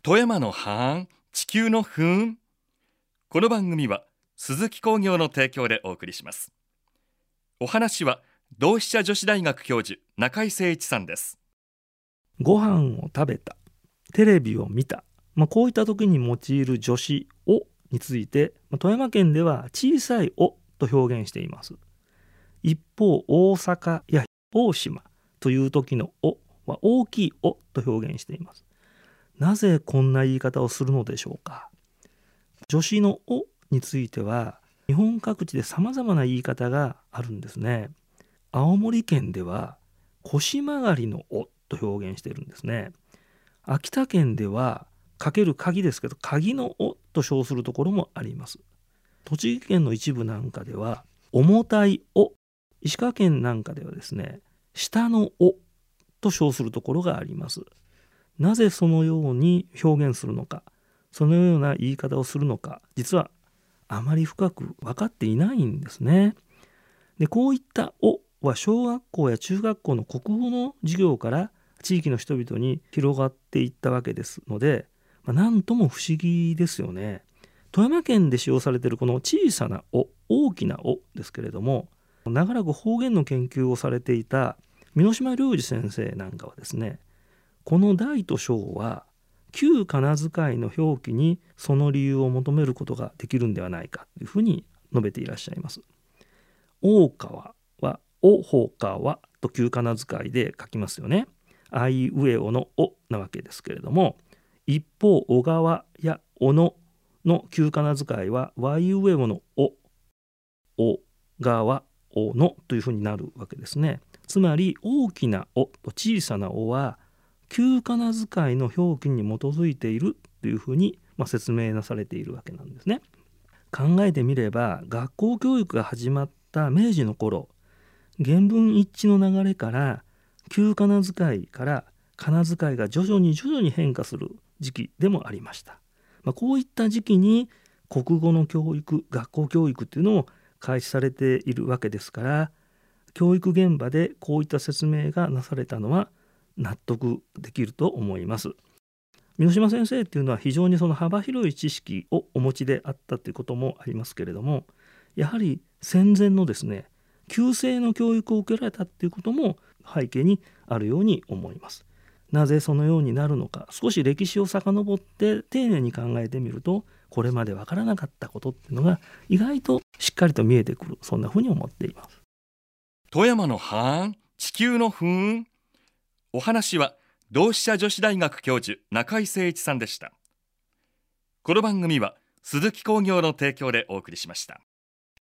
富山の半地球の分。この番組は鈴木工業の提供でお送りします。お話は同志社女子大学教授中井誠一さんです。 ご飯を食べた、テレビを見た、こういった時に用いる助詞をについて、富山県では小さいおと表現しています。一方、大阪や大島という時のおは大きいおと表現しています。なぜこんな言い方をするのでしょうか。助詞のおについては日本各地で様々な言い方があるんですね。青森県では腰曲がりのおと表現しているんですね。秋田県ではかける鍵ですけど鍵のおと称するところもあります。栃木県の一部なんかでは重たいお、石川県なんかではですね下のおと称するところがあります。なぜそのように表現するのか、そのような言い方をするのか、実はあまり深く分かっていないんですね。で、こういったおは小学校や中学校の国語の授業から地域の人々に広がっていったわけですので、なんとも不思議ですよね。富山県で使用されているこの小さなお、大きなおですけれども、長らく方言の研究をされていた箕島良二先生なんかはですね、この大と小は旧仮名遣いの表記にその理由を求めることができるんではないかというふうに述べていらっしゃいます。大川はおほかわと旧仮名遣いで書きますよね。あいうえおのおなわけですけれども、一方小川やおのの旧仮名遣いはわいうえおのお、おがわおのというふうになるわけですね。つまり大きなおと小さなおは旧仮名遣いの表記に基づいているというふうに説明なされているわけなんですね。考えてみれば学校教育が始まった明治の頃、原文一致の流れから旧仮名遣いから仮名遣いが徐々に変化する時期でもありました。こういった時期に国語の教育、学校教育というのを開始されているわけですから、教育現場でこういった説明がなされたのは納得できると思います。箕島先生っていうのは非常にその幅広い知識をお持ちであったということもありますけれども、やはり戦前のですね旧制の教育を受けられたっていうことも背景にあるように思います。なぜそのようになるのか、少し歴史を遡って丁寧に考えてみると、これまでわからなかったことっていうのが意外としっかりと見えてくる、そんなふうに思っています。 富山の半地球の分。お話は同志社女子大学教授中井誠一さんでした。この番組は鈴木工業の提供でお送りしました。